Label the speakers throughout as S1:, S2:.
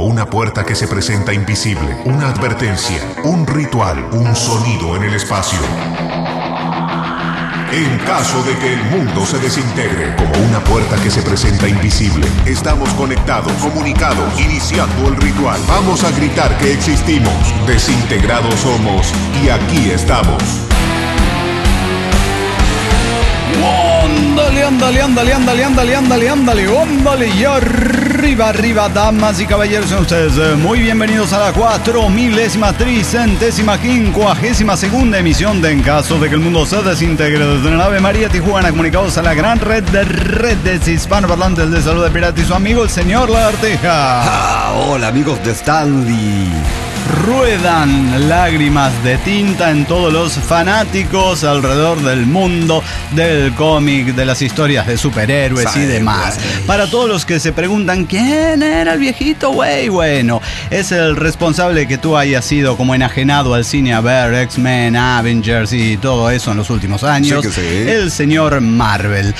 S1: como una puerta que se presenta invisible, una advertencia, un ritual, un sonido en el espacio. En caso de que el mundo se desintegre, como una puerta que se presenta invisible, estamos conectados, comunicados, iniciando el ritual. Vamos a gritar que existimos, desintegrados somos y aquí estamos.
S2: Ándale, y arriba, damas y caballeros, sean ustedes muy bienvenidos a la 4.350.52ª emisión de En Caso de que el Mundo se Desintegre, desde la nave María Tijuana, comunicados a la gran red de redes hispanoparlantes de Salud de Pirata y su amigo el señor Lagartija.
S3: Hola amigos de Stanley.
S2: Ruedan lágrimas de tinta en todos los fanáticos alrededor del mundo del cómic, de las historias de superhéroes y demás. Para todos los que se preguntan ¿quién era el viejito güey? Bueno, es el responsable que tú hayas sido como enajenado al cine a ver X-Men, Avengers y todo eso en los últimos años.
S3: Sí.
S2: El señor Marvel.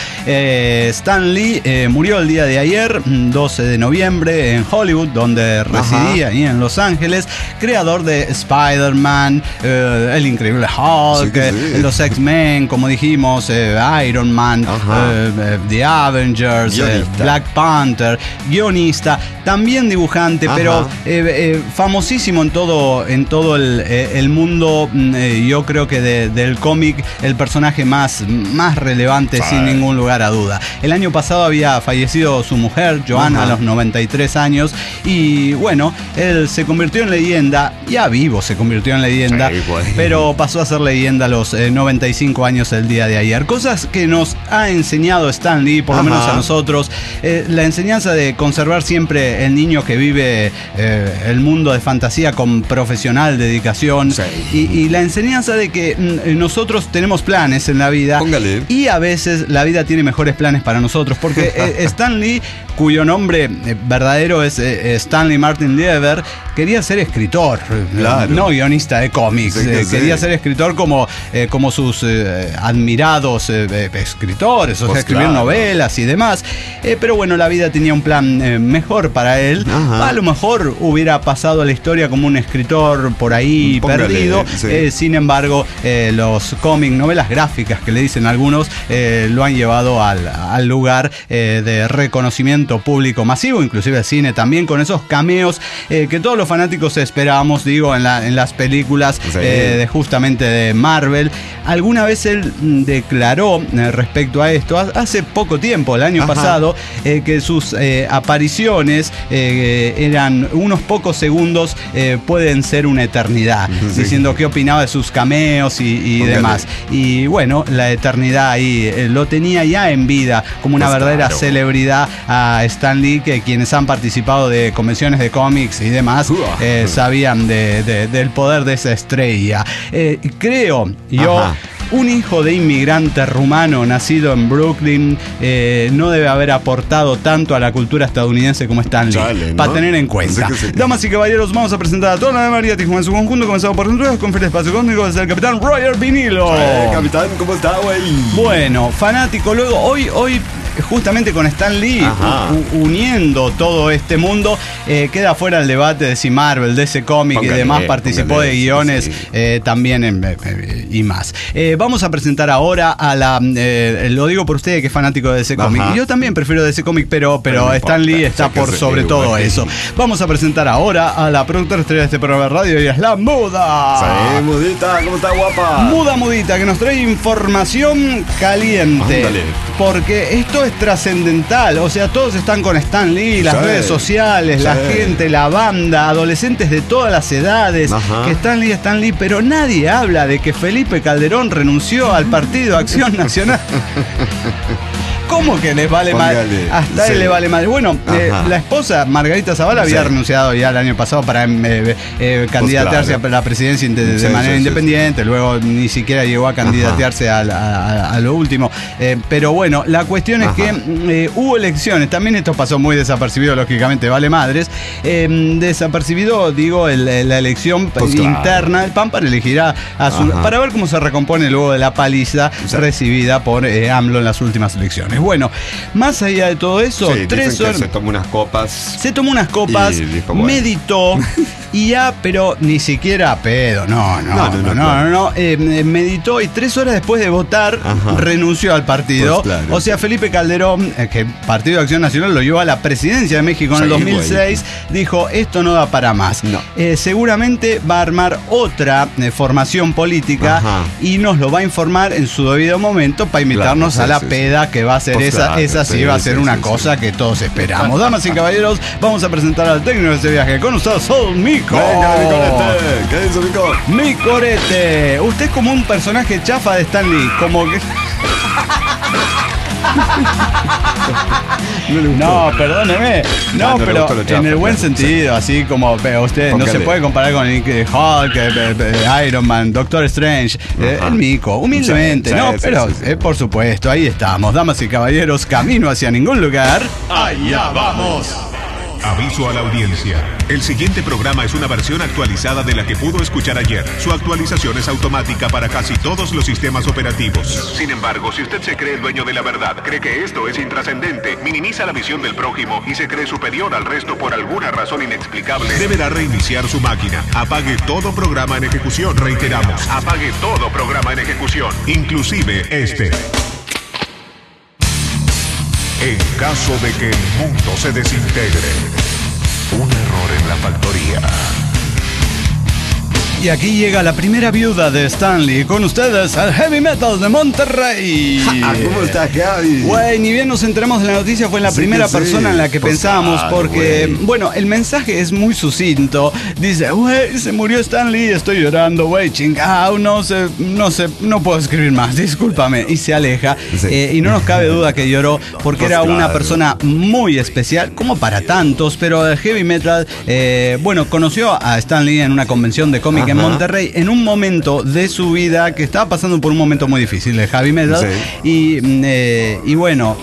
S2: Stan Lee murió el día de ayer, 12 de noviembre, en Hollywood, donde residía, ahí en Los Ángeles. Creador de Spider-Man, el Increíble Hulk, los X-Men, como dijimos, Iron Man, The Avengers, Black Panther, guionista, también dibujante, pero famosísimo en todo el mundo. Yo creo que del cómic el personaje más relevante, sin ningún lugar a duda. El año pasado había fallecido su mujer, Joanna, a los 93 años, y bueno, él se convirtió en leyenda. Ya vivo se convirtió en leyenda, pero pasó a ser leyenda a los 95 años el día de ayer. Cosas que nos ha enseñado Stan Lee, por lo menos a nosotros, la enseñanza de conservar siempre el niño que vive el mundo de fantasía con profesional dedicación, y la enseñanza de que nosotros tenemos planes en la vida. Y a veces la vida tiene mejores planes para nosotros, porque Stan Lee, cuyo nombre verdadero es Stanley Martin Lieber, quería ser escritor, no guionista de cómics. Quería ser escritor como sus admirados escritores, o sea, escribir novelas y demás. Pero bueno, la vida tenía un plan mejor para él. A lo mejor hubiera pasado a la historia como un escritor por ahí perdido. Sin embargo, los cómics, novelas gráficas que le dicen algunos, lo han llevado al lugar de reconocimiento público masivo, inclusive el cine también, con esos cameos que todos los fanáticos esperábamos, digo, en las películas justamente de Marvel. Alguna vez él declaró respecto a esto, hace poco tiempo, el año pasado, que sus apariciones eran unos pocos segundos, pueden ser una eternidad, diciendo qué opinaba de sus cameos y demás. Y bueno, la eternidad ahí lo tenía ya en vida, como una verdadera celebridad a Stan Lee, que quienes han participado de convenciones de cómics y demás sabían del poder de esa estrella. Creo yo, un hijo de inmigrante rumano nacido en Brooklyn no debe haber aportado tanto a la cultura estadounidense como Stan Lee, para tener en cuenta. Damas y caballeros, vamos a presentar a toda la María Tijuana en su conjunto, comenzado por nosotros con el espacio cósmico desde el capitán Roger Vinilo.
S3: Capitán, ¿cómo está, güey?
S2: Bueno, fanático, luego hoy justamente con Stan Lee uniendo todo este mundo, queda fuera el debate de si Marvel, DC Comics y demás participó de guiones también y más. Vamos a presentar ahora a lo digo por usted que es fanático de DC Comics, y yo también prefiero DC Comics, pero Stan Lee está por sobre todo eso. Vamos a presentar ahora a la productora estrella de este programa de radio, y es la Muda.
S3: Mudita, ¿cómo está, guapa?
S2: Mudita, que nos trae información caliente. Porque esto es trascendental, o sea, todos están con Stan Lee, las redes sociales, la gente, la banda, adolescentes de todas las edades, que Stan Lee, pero nadie habla de que Felipe Calderón renunció al Partido Acción Nacional. ¿Cómo que les vale mal? Hasta él le vale mal. Bueno, la esposa, Margarita Zavala, había renunciado ya el año pasado para candidatearse a la presidencia de manera independiente. Luego ni siquiera llegó a candidatearse a lo último. Pero bueno, la cuestión es que hubo elecciones. También esto pasó muy desapercibido, lógicamente, vale madres. Desapercibido, digo, la elección interna del PAN para elegir para ver cómo se recompone luego de la paliza recibida por AMLO en las últimas elecciones. Bueno, más allá de todo eso,
S3: Sí,
S2: 3
S3: dicen que
S2: horas.
S3: se tomó unas copas.
S2: Se tomó unas copas,
S3: Y dijo, bueno.
S2: meditó y ya, pero ni siquiera a pedo, no. Meditó y 3 horas después de votar
S3: Ajá.
S2: renunció al partido.
S3: Pues claro.
S2: O sea, Felipe Calderón, que Partido de Acción Nacional lo llevó a la presidencia de México en el
S3: Sí,
S2: 2006, dijo, esto no da para más.
S3: No.
S2: Seguramente va a armar otra formación política
S3: Ajá.
S2: y nos lo va a informar en su debido momento para invitarnos
S3: Claro,
S2: a la
S3: sí, sí.
S2: peda que va a ser
S3: Pues
S2: esa.
S3: claro,
S2: Esa sí va a ser una cosa que todos esperamos. Damas y caballeros, vamos a presentar al técnico de este viaje. Con ustedes, Sol Mico.
S3: Venga, mi corete. ¿Qué dice, Mico?
S2: Mi corete. Usted es como un personaje chafa de Stan Lee. Como que.
S3: No le gustó.
S2: No, perdóneme. No,
S3: no le
S2: pero
S3: gustó lo chafa,
S2: en el buen
S3: claro,
S2: sentido, así como usted no se
S3: Póngale.
S2: puede comparar con Hulk, Iron Man, Doctor Strange,
S3: Ajá.
S2: el Mico, humildemente,
S3: Sí,
S2: ¿no?
S3: sí,
S2: Pero
S3: sí, sí.
S2: por supuesto, ahí estamos, damas y caballeros, camino hacia ningún lugar.
S1: Allá vamos. Aviso a la audiencia. El siguiente programa es una versión actualizada de la que pudo escuchar ayer. Su actualización es automática para casi todos los sistemas operativos. Sin embargo, si usted se cree el dueño de la verdad, cree que esto es intrascendente, minimiza la visión del prójimo y se cree superior al resto por alguna razón inexplicable, deberá reiniciar su máquina. Apague todo programa en ejecución. Reiteramos, apague todo programa en ejecución, inclusive este. En caso de que el mundo se desintegre, un error en la factoría.
S2: Y aquí llega la primera viuda de Stanley. Con ustedes, el Heavy Metal de Monterrey.
S3: ¿Cómo estás, Gaby?
S2: Güey, ni bien nos enteramos de la noticia, fue la
S3: Sí,
S2: primera
S3: sí.
S2: persona en la que
S3: Pues
S2: pensábamos,
S3: claro,
S2: porque,
S3: güey.
S2: bueno, el mensaje es muy sucinto. Dice, güey, se murió Stan Lee, estoy llorando, güey, chingao, no puedo escribir más, discúlpame. Y se aleja.
S3: Sí.
S2: Y no nos cabe duda que lloró, porque
S3: Pues
S2: era una
S3: claro.
S2: persona muy especial, como para tantos, pero el Heavy Metal, bueno, conoció a Stan Lee en una convención de cómic en
S3: Ajá.
S2: Monterrey, en un momento de su vida que estaba pasando por un momento muy difícil, el Heavy Metal.
S3: Sí.
S2: Y bueno,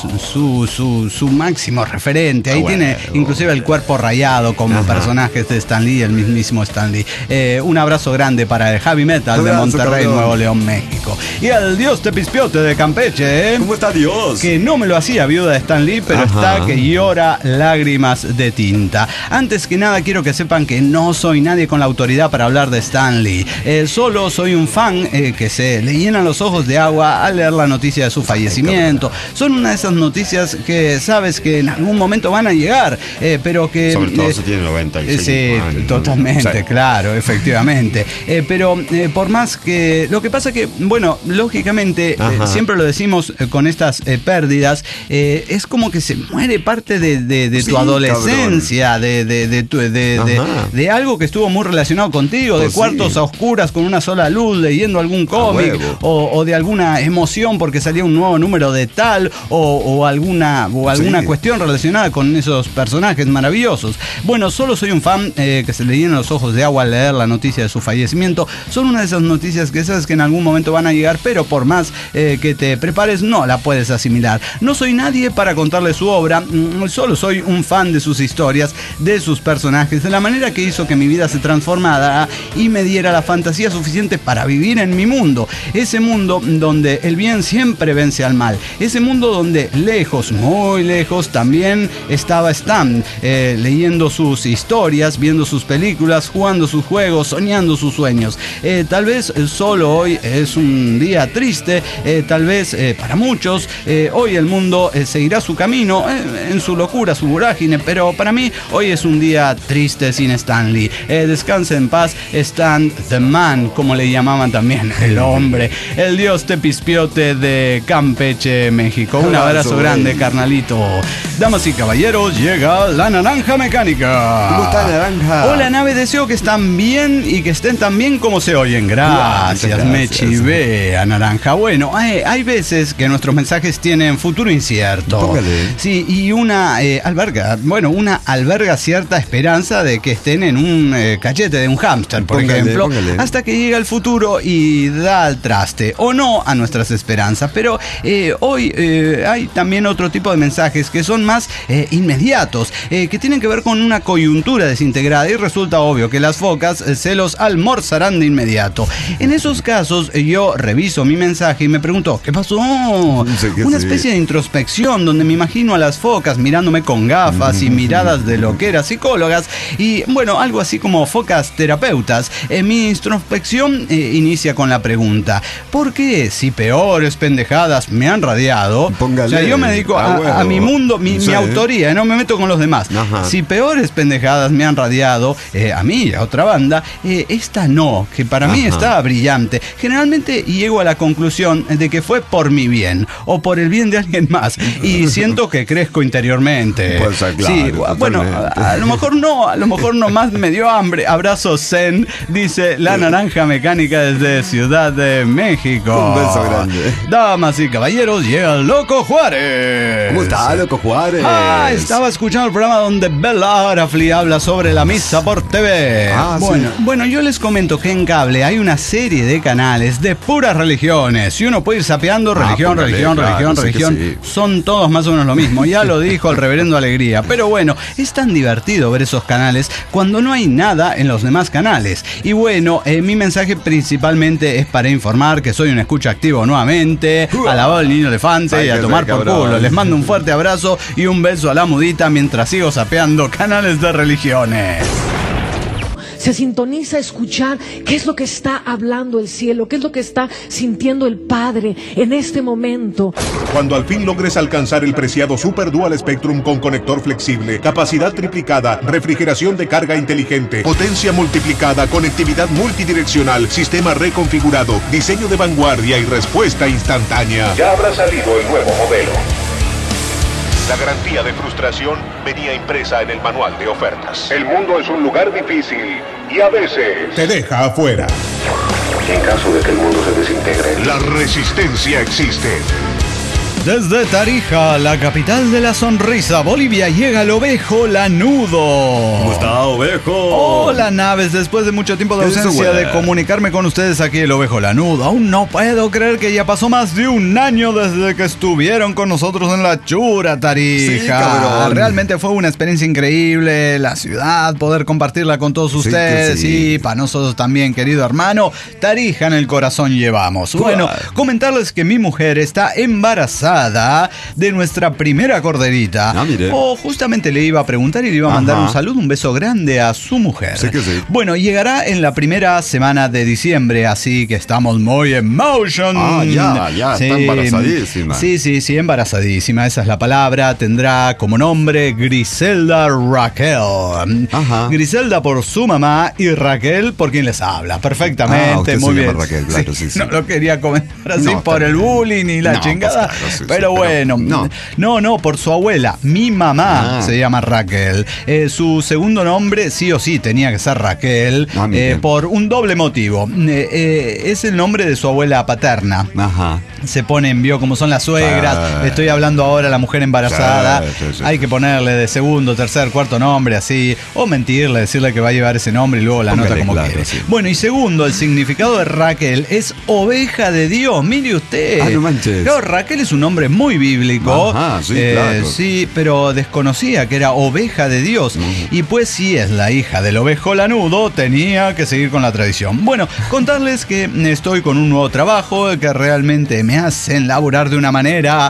S2: su máximo referente. Ahí
S3: Bueno.
S2: tiene inclusive el cuerpo rayado como
S3: Ajá.
S2: personajes de Stan Lee, el mismísimo Stan Lee. Un abrazo grande para el Heavy Metal de
S3: Abrazo,
S2: Monterrey,
S3: cabrón.
S2: Nuevo León, México. Y al Dios Tepispiote de Campeche,
S3: ¿Cómo está Dios?
S2: que no me lo hacía viuda de Stan Lee, pero
S3: Ajá.
S2: está que llora lágrimas de tinta. Antes que nada quiero que sepan que no soy nadie con la autoridad para hablar de Stan Lee. Solo soy un fan que se le llenan los ojos de agua al leer la noticia de su fallecimiento. Son una de esas noticias que sabes que en algún momento van a llegar, pero que...
S3: Sobre todo si tiene 95
S2: Sí,
S3: años.
S2: totalmente,
S3: Sí.
S2: claro, efectivamente. Pero por más que... Lo que pasa que, bueno, lógicamente,
S3: Ajá.
S2: siempre lo decimos con estas pérdidas, es como que se muere parte de
S3: Sí,
S2: tu adolescencia, de algo que estuvo muy relacionado contigo, de
S3: Pues
S2: cuartos
S3: sí.
S2: a oscuras con una sola luz, leyendo algún cómic,
S3: huevo.
S2: o de alguna emoción porque salía un nuevo número de tal, o alguna
S3: Sí.
S2: cuestión relacionada con esos personajes maravillosos. Bueno, solo soy un fan que se le llenan los ojos de agua al leer la noticia de su fallecimiento. Son una de esas noticias que sabes que en algún momento van a llegar, pero por más que te prepares, no la puedes asimilar. No soy nadie para contarle su obra, solo soy un fan de sus historias, de sus personajes, de la manera que hizo que mi vida se transformara y me diera la fantasía suficiente para vivir en mi mundo. Ese mundo donde el bien siempre vence al mal. Ese mundo donde lejos, muy lejos, también estaba Stan, leyendo sus historias, viendo sus películas, jugando sus juegos, soñando sus sueños. Tal vez solo hoy es un día triste, tal vez para muchos, hoy el mundo seguirá su camino en su locura, su vorágine, pero para mí hoy es un día triste sin Stan Lee. Descanse en paz, Stan the Man, como le llamaban también, el hombre, el dios Tepispiote de Campeche, México. Un abrazo grande, carnalito. Damas y caballeros, llega la Naranja Mecánica.
S3: ¿Cómo está, Naranja?
S2: Hola, nave, deseo que están bien y que estén tan bien como se oyen. Gracias, me chivé a Naranja. Bueno, hay veces que nuestros mensajes tienen futuro incierto.
S3: Póngale.
S2: Sí, y una alberga cierta esperanza de que estén en un cachete de un hámster. Twitter, por ejemplo, hasta que llega el futuro y da al traste, o no a nuestras esperanzas. Pero hoy hay también otro tipo de mensajes que son más inmediatos, que tienen que ver con una coyuntura desintegrada, y resulta obvio que las focas se los almorzarán de inmediato. En esos casos yo reviso mi mensaje y me pregunto, ¿qué pasó? Una especie de introspección donde me imagino a las focas mirándome con gafas y miradas de loqueras psicólogas, y bueno, algo así como focas terapeutas. Mi introspección inicia con la pregunta: ¿por qué, si peores pendejadas me han radiado?
S3: Póngale,
S2: o sea, yo me dedico a mi mundo, mi autoría, no me meto con los demás.
S3: Ajá.
S2: Si peores pendejadas me han radiado, a mí y a otra banda, esta no, que para mí está brillante. Generalmente llego a la conclusión de que fue por mi bien o por el bien de alguien más, y siento que crezco interiormente.
S3: Pues, claro,
S2: sí, bueno, a lo mejor no más me dio hambre. Abrazo zen, dice la naranja mecánica desde Ciudad de México.
S3: Un beso grande.
S2: Damas y caballeros, llega el Loco Juárez.
S3: ¿Cómo está, Loco Juárez?
S2: Estaba escuchando el programa donde Bella Arafli habla sobre la misa por TV. Bueno, yo les comento que en cable hay una serie de canales de puras religiones, y uno puede ir sapeando religión. Sí. Son todos más o menos lo mismo, ya lo dijo el reverendo Alegría. Pero bueno, es tan divertido ver esos canales cuando no hay nada en los demás canales. Y bueno, mi mensaje principalmente es para informar que soy un escucha activo nuevamente, alabado el niño elefante y a tomar por culo. Les mando un fuerte abrazo y un beso a la mudita mientras sigo sapeando canales de religiones.
S4: Se sintoniza a escuchar qué es lo que está hablando el cielo, qué es lo que está sintiendo el Padre en este momento.
S1: Cuando al fin logres alcanzar el preciado Super Dual Spectrum con conector flexible, capacidad triplicada, refrigeración de carga inteligente, potencia multiplicada, conectividad multidireccional, sistema reconfigurado, diseño de vanguardia y respuesta instantánea, ya habrá salido el nuevo modelo. La garantía de frustración venía impresa en el manual de ofertas. El mundo es un lugar difícil y a veces te deja afuera. En caso de que el mundo se desintegre, la resistencia existe.
S2: Desde Tarija, la capital de la sonrisa, Bolivia, llega el Ovejo Lanudo.
S3: ¿Cómo está, Ovejo?
S2: Hola, naves. Después de mucho tiempo de ausencia de comunicarme con ustedes, aquí el Ovejo Lanudo. Aún no puedo creer que ya pasó más de un año desde que estuvieron con nosotros en la chura Tarija.
S3: Sí, cabrón.
S2: Realmente fue una experiencia increíble, la ciudad, poder compartirla con todos ustedes. Y para nosotros también, querido hermano, Tarija en el corazón llevamos. Bueno, comentarles que mi mujer está embarazada de nuestra primera corderita. Justamente le iba a preguntar y le iba a mandar un saludo, un beso grande a su mujer.
S3: Sí que sí.
S2: Bueno, llegará en la primera semana de diciembre, así que estamos muy emotion.
S3: Ya, sí, está embarazadísima.
S2: Sí, embarazadísima, esa es la palabra. Tendrá como nombre Griselda Raquel. Griselda por su mamá y Raquel por quien les habla. Perfectamente, muy bien.
S3: Raquel, claro, sí.
S2: No lo quería comentar así por el bullying y la chingada.
S3: Pues claro,
S2: pero bueno, no, por su abuela, mi mamá se llama Raquel. Su segundo nombre sí o sí tenía que ser Raquel, por un doble motivo. Es el nombre de su abuela paterna. Se ponen, vio como son las suegras. Estoy hablando ahora de la mujer embarazada. Sí. Hay que ponerle de segundo, tercer, cuarto nombre así, o mentirle, decirle que va a llevar ese nombre y luego la nota como quiere. Sí. Bueno, y segundo, el significado de Raquel es oveja de Dios. Mire usted.
S3: No manches.
S2: Claro, Raquel es un nombre muy bíblico.
S3: Claro.
S2: Sí, pero desconocía que era oveja de Dios. Y pues si es la hija del Ovejo Lanudo, tenía que seguir con la tradición. Bueno, contarles que estoy con un nuevo trabajo que realmente me hacen laburar de una manera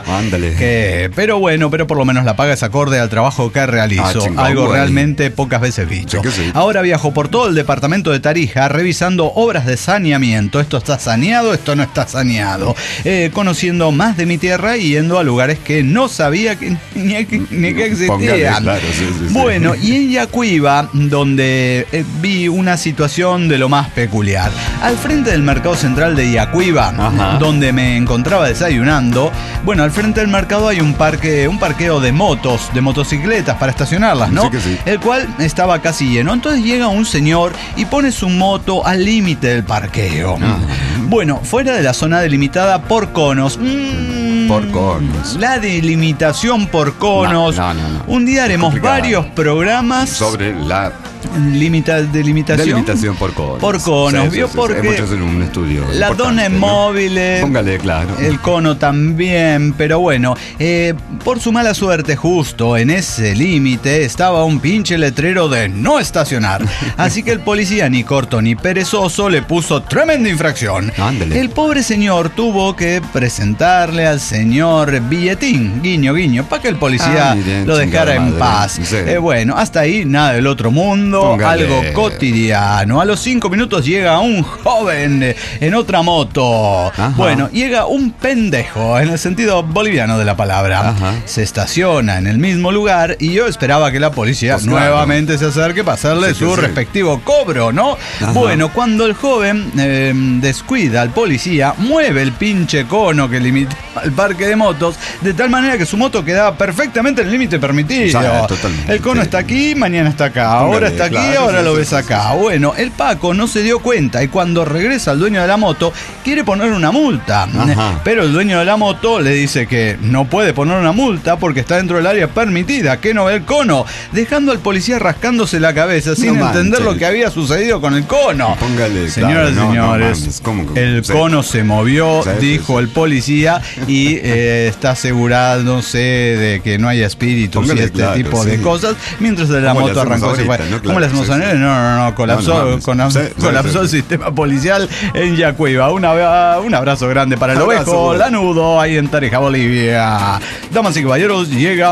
S2: pero por lo menos la paga es acorde al trabajo que realizo. Algo realmente pocas veces visto.
S3: Sí.
S2: Ahora viajo por todo el departamento de Tarija revisando obras de saneamiento. Esto está saneado, esto no está saneado. Conociendo más de mi tierra y yendo a lugares que no sabía ni que existían. Bueno, y en Yacuiba, donde vi una situación de lo más peculiar. Al frente del mercado central de Yacuiba, donde me encontraba desayunando, bueno, al frente del mercado hay un parqueo de motos, de motocicletas para estacionarlas, ¿no?
S3: Sí.
S2: El cual estaba casi lleno. Entonces llega un señor y pone su moto al límite del parqueo. Bueno, fuera de la zona delimitada por conos.
S3: por conos.
S2: La delimitación por conos.
S3: No.
S2: Un día haremos
S3: complicado.
S2: varios programas
S3: Sobre la
S2: delimitación
S3: por conos.
S2: por conos, ¿vio? Porque
S3: Hemos hecho en un estudio.
S2: la dona es
S3: importante, ¿no?
S2: móvil,
S3: Póngale, claro.
S2: el cono también, pero bueno, por su mala suerte, justo en ese límite estaba un pinche letrero de no estacionar. Así que el policía, ni corto ni perezoso, le puso tremenda infracción.
S3: Ándale.
S2: El pobre señor tuvo que presentarle al señor billetín, guiño, guiño, para que el policía
S3: mire,
S2: lo dejara en
S3: chingada
S2: paz.
S3: madre. Sí.
S2: Bueno, hasta ahí nada del otro mundo,
S3: Póngale.
S2: algo cotidiano. A los 5 minutos llega un joven en otra moto.
S3: Ajá.
S2: Bueno, llega un pendejo en el sentido boliviano de la palabra.
S3: Ajá.
S2: Se estaciona en el mismo lugar y yo esperaba que la policía
S3: Pues claro.
S2: nuevamente se acerque para hacerle
S3: Sí,
S2: su
S3: sí.
S2: respectivo cobro, ¿no?
S3: Ajá.
S2: Bueno, cuando el joven descuida al policía, mueve el pinche cono que limita al parque de motos de tal manera que su moto quedaba perfectamente en el límite permitido.
S3: Totalmente.
S2: El cono está aquí, mañana está acá, ahora
S3: Póngale,
S2: está aquí,
S3: claro,
S2: ahora
S3: sí,
S2: lo
S3: sí,
S2: ves
S3: sí,
S2: acá. Bueno, el Paco no se dio cuenta y cuando regresa el dueño de la moto quiere ponerle una multa.
S3: Ajá.
S2: Pero el dueño de la moto le dice que no puede poner una multa porque está dentro del área permitida, que no ve el cono, dejando al policía rascándose la cabeza sin
S3: No
S2: entender
S3: manches.
S2: lo que había sucedido con el cono.
S3: Póngale,
S2: Señoras y
S3: claro, no,
S2: señores,
S3: mames, ¿cómo que?
S2: el
S3: Sí.
S2: cono se movió,
S3: Sí,
S2: dijo
S3: sí.
S2: el policía, y está asegurándose de que no haya espíritus
S3: Póngale,
S2: y este
S3: claro,
S2: tipo
S3: sí.
S2: de cosas, mientras de la
S3: ¿Cómo le
S2: moto
S3: hacemos
S2: arrancó y se fue.
S3: ahorita, no?
S2: ¿Cómo
S3: Claro,
S2: le hacemos
S3: sí,
S2: a
S3: sí.
S2: No, colapsó,
S3: No, mames.
S2: colapsó el
S3: Sí.
S2: sistema policial en Yacuiba. Un abrazo grande para el
S3: Abrazo.
S2: ovejo lanudo ahí en Tarija, Bolivia. Damas y caballeros, llega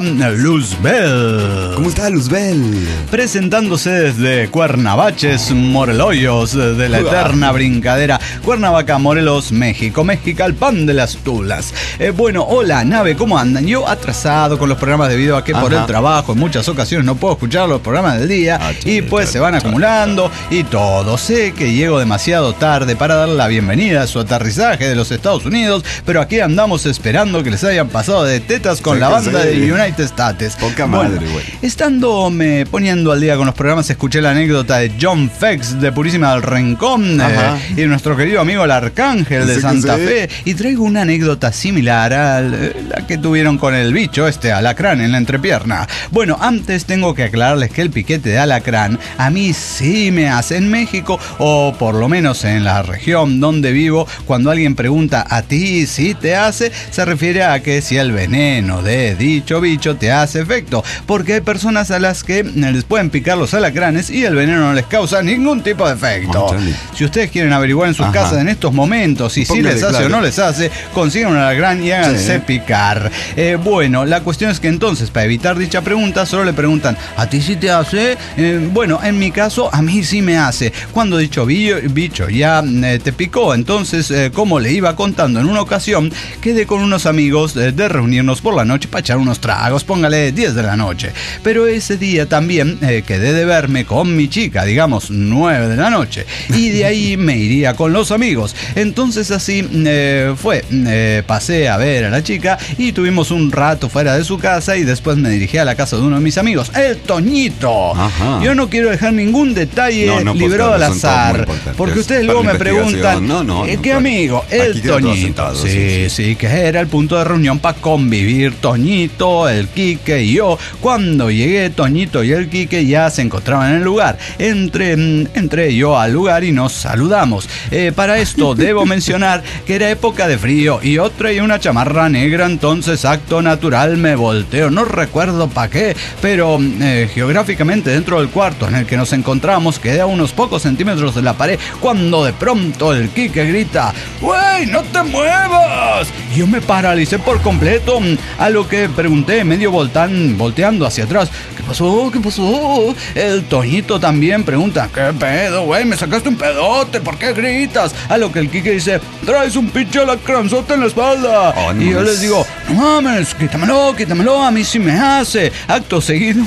S2: Luzbel.
S3: ¿Cómo está Luzbel?
S2: Presentándose desde Cuernavaches, Moreloyos, de la eterna brincadera. Cuernavaca, Morelos, México. México, el pan de las tulas. Bueno, hola, nave, ¿cómo andan? Yo atrasado con los programas debido a que por
S3: Ajá.
S2: el trabajo en muchas ocasiones no puedo escuchar los programas del día y pues se van acumulando y todo. Sé que llego demasiado tarde para darle la bienvenida a su aterrizaje de los Estados Unidos, pero aquí andamos esperando que les hayan pasado de tetas con
S3: Sí,
S2: la
S3: que
S2: banda
S3: sí.
S2: de United States.
S3: Poca
S2: Bueno,
S3: madre, güey.
S2: Estándome poniendo al día con los programas, escuché la anécdota de John Fex de Purísima del Rincón
S3: Ajá.
S2: y de nuestro querido amigo el Arcángel de
S3: Sí que
S2: Santa
S3: sí.
S2: Fe, y traigo una anécdota similar a la que tuvieron con el bicho alacrán en la entrepierna. Bueno, antes tengo que aclararles que el piquete de alacrán a mí sí me hace en México, o por lo menos en la región donde vivo. Cuando alguien pregunta a ti si te hace, se refiere a que si el veneno de dicho bicho te hace efecto, porque hay personas a las que les pueden picar los alacranes y el veneno no les causa ningún tipo de efecto.
S3: Ah, chale.
S2: Si ustedes quieren averiguar en sus
S3: Ajá.
S2: casas en estos momentos si
S3: Póngale,
S2: les hace
S3: claro.
S2: o no les hace, consigan un alacrán y háganse
S3: Sí.
S2: picar. Bueno, la cuestión es que entonces, para evitar dicha pregunta, solo le preguntan, ¿a ti sí te hace? Bueno, en mi caso, a mí sí me hace. Cuando dicho bicho ya te picó, entonces, como le iba contando en una ocasión, quedé con unos amigos de reunirnos por la noche para echar unos tragos, póngale 10 de la noche. Pero ese día también quedé de verme con mi chica, digamos 9 de la noche, y de ahí me iría con los amigos. Entonces así fue, pasé a ver a la chica y tuvimos un rato fuera de su casa y después me dirigí a la casa de uno de mis amigos, el Toñito.
S3: Ajá.
S2: Yo no quiero dejar ningún detalle
S3: No, pues,
S2: librado al
S3: claro, son todos muy
S2: azar,
S3: importantes.
S2: porque ustedes
S3: Para
S2: luego
S3: la
S2: me preguntan,
S3: investigación. No,
S2: ¿qué
S3: claro.
S2: amigo? El
S3: Aquí queda todo
S2: Toñito.
S3: sentado,
S2: Sí, sí, que era el punto de reunión para convivir Toñito, el Quique y yo. Cuando llegué, Toñito y el Quique ya se encontraban en el lugar. Entré yo al lugar y nos saludamos. Para esto debo mencionar que era época de frío y yo traía una chamarra negra, entonces acto natural me volteo. No recuerdo para qué, pero geográficamente dentro del cuarto en el que nos encontramos quedé a unos pocos centímetros de la pared cuando de pronto el Quique grita, ¡Wey, no te muevas! Y yo me paralicé por completo, a lo que pregunté medio volteando hacia atrás, ¿qué pasó? ¿Qué pasó? El Toñito también pregunta, ¿qué pedo, güey? Me sacaste un pedote, ¿por qué gritas? A lo que el Quique dice, traes un pinche alacranzote en la espalda.
S3: Oh, no
S2: y yo
S3: mames.
S2: les digo, no mames, quítamelo, a mí sí me hace. Acto seguido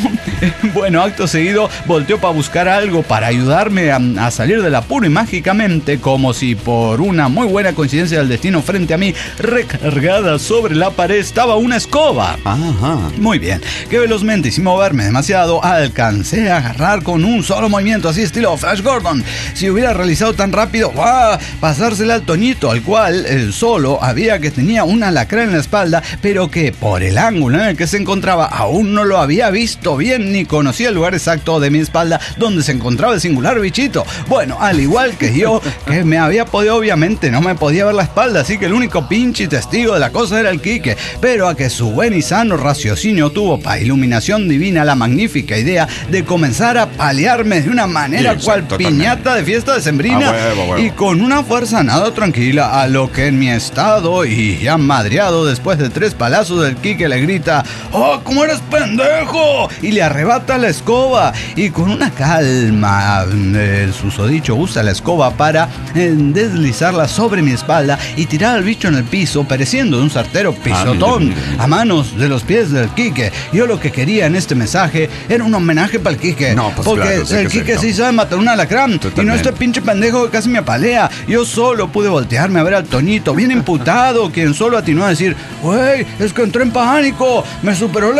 S2: volteó para buscar algo para ayudarme a salir del apuro y mágicamente, como si por una muy buena coincidencia del destino frente a mí, Ergada sobre la pared estaba una escoba.
S3: Ajá.
S2: Muy bien, que velozmente y sin moverme demasiado alcancé a agarrar con un solo movimiento, así estilo Flash Gordon. Si hubiera realizado tan rápido, pasársela al Toñito, al cual solo había que tenía un alacrán en la espalda, pero que por el ángulo en el que se encontraba aún no lo había visto bien ni conocía el lugar exacto de mi espalda donde se encontraba el singular bichito. Bueno, al igual que yo, que me había podido, obviamente no me podía ver la espalda, así que el único pinche testigo de la cosa era el Quique, pero a que su buen y sano raciocinio tuvo para iluminación divina la magnífica idea de comenzar a paliarme de una manera cual piñata de fiesta decembrina y con una fuerza nada tranquila, a lo que en mi estado y ya madreado después de 3 palazos del Quique le grita: ¡Oh, cómo eres pendejo! Y le arrebata la escoba y con una calma el susodicho usa la escoba para deslizarla sobre mi espalda y tirar al bicho en el piso, pereciendo de un certero pisotón a manos de los pies del Quique. Yo lo que quería en este mensaje era un homenaje para el Quique,
S3: no, pues
S2: porque
S3: claro,
S2: el Quique sí sabe matar un alacrán y no este pinche pendejo que casi me apalea. Yo solo pude voltearme a ver al Toñito, bien imputado, quien solo atinó a decir: güey, es que entré en pánico, me superó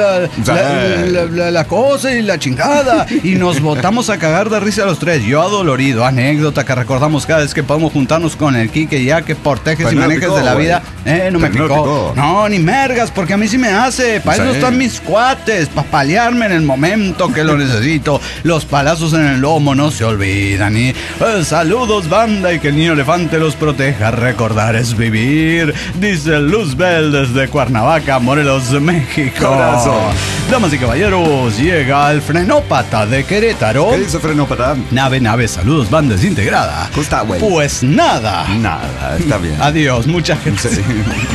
S2: la cosa y la chingada, y nos botamos a cagar de risa los 3. Yo adolorido, anécdota que recordamos cada vez que podemos juntarnos con el Quique, ya que por tejes y manejes de la vida. No me picó. No, ni mergas, porque a mí sí me hace. Para eso están mis cuates, para paliarme en el momento que lo necesito. Los palazos en el lomo no se olvidan. Y saludos, banda, y que el niño elefante los proteja. Recordar es vivir, dice Luzbel desde Cuernavaca, Morelos, México.
S3: Corazón.
S2: Damas y caballeros, llega el frenópata de Querétaro.
S3: ¿Qué dice frenópata?
S2: Nave, saludos, banda desintegrada.
S3: ¿Cómo está, güey?
S2: Pues nada.
S3: Nada, está bien.
S2: Adiós, mucha gente.
S3: Sí.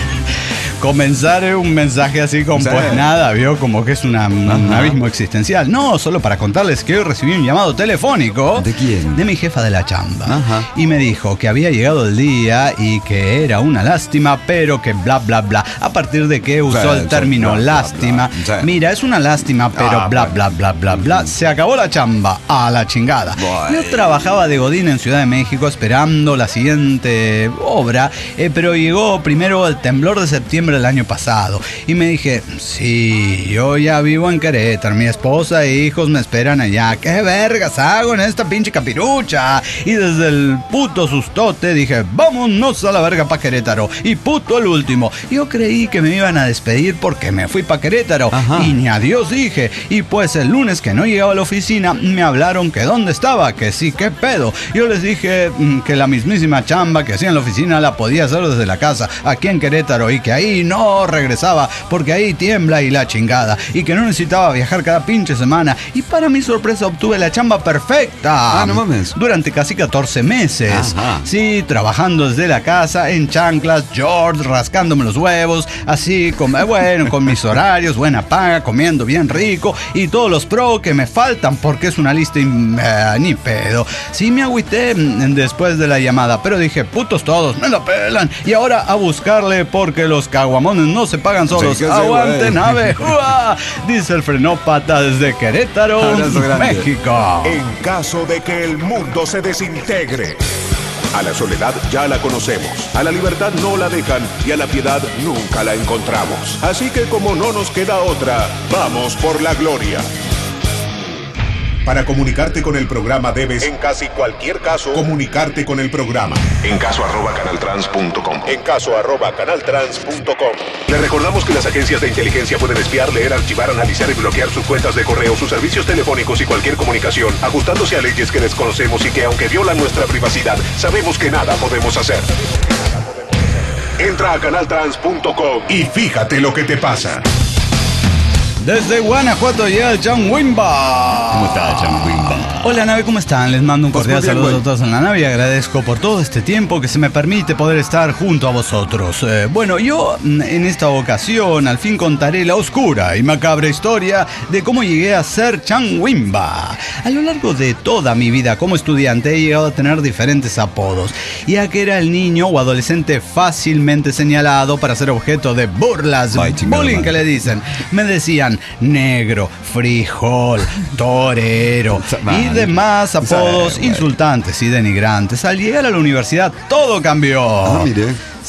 S2: Comenzar un mensaje así con pues nada, vio como que es un abismo existencial. No, solo para contarles que hoy recibí un llamado telefónico.
S3: ¿De quién?
S2: De mi jefa de la chamba.
S3: Ajá.
S2: Y me dijo que había llegado el día y que era una lástima, pero que bla bla bla. A partir de que usó el término lástima. Mira, es una lástima, pero bla bla bla bla bla. Se acabó la chamba, a la chingada. Yo trabajaba de godín en Ciudad de México esperando la siguiente obra, pero llegó primero el temblor de septiembre del año pasado y me dije: sí, yo ya vivo en Querétaro, mi esposa e hijos me esperan allá. ¿Qué vergas hago en esta pinche capirucha? Y desde el puto sustote dije: vámonos a la verga pa' Querétaro. Y puto el último. Yo creí que me iban a despedir porque me fui pa' Querétaro. Ajá. Y ni adiós dije. Y pues el lunes que no llegaba a la oficina me hablaron que dónde estaba, que sí, qué pedo. Yo les dije que la mismísima chamba que hacía en la oficina la podía hacer desde la casa aquí en Querétaro y que ahí no regresaba porque ahí tiembla y la chingada, y que no necesitaba viajar cada pinche semana. Y para mi sorpresa obtuve la chamba perfecta.
S3: No mames.
S2: Durante casi 14 meses.
S3: Ajá.
S2: Sí, trabajando desde la casa en chanclas, George, rascándome los huevos, así con mis horarios, buena paga, comiendo bien rico y todos los pro que me faltan porque es una lista ni pedo. Sí me agüité después de la llamada, pero dije: putos todos, me la pelan. Y ahora a buscarle porque los caguamones no se pagan solos. Sí, ¡aguante, nave! Dice el frenópata desde Querétaro, México.
S1: En caso de que el mundo se desintegre. A la soledad ya la conocemos, a la libertad no la dejan y a la piedad nunca la encontramos. Así que como no nos queda otra, vamos por la gloria. Para comunicarte con el programa debes, en casi cualquier caso, comunicarte con el programa. En caso @canaltrans.com. En caso @canaltrans.com. Le recordamos que las agencias de inteligencia pueden espiar, leer, archivar, analizar y bloquear sus cuentas de correo, sus servicios telefónicos y cualquier comunicación, ajustándose a leyes que desconocemos y que, aunque violan nuestra privacidad, sabemos que nada podemos hacer. Entra a canaltrans.com y fíjate lo que te pasa.
S2: Desde Guanajuato llega el Changuimba.
S3: ¿Cómo está, Changuimba?
S2: Hola, nave, ¿cómo están? Les mando un cordial saludo a todos en la nave y agradezco por todo este tiempo que se me permite poder estar junto a vosotros. Bueno, yo en esta ocasión al fin contaré la oscura y macabra historia de cómo llegué a ser Changuimba. A lo largo de toda mi vida como estudiante he llegado a tener diferentes apodos, ya que era el niño o adolescente fácilmente señalado para ser objeto de burlas, bullying que le dicen. Me decían negro, frijol, torero y demás apodos insultantes y denigrantes. Al llegar a la universidad todo cambió.
S3: Mire.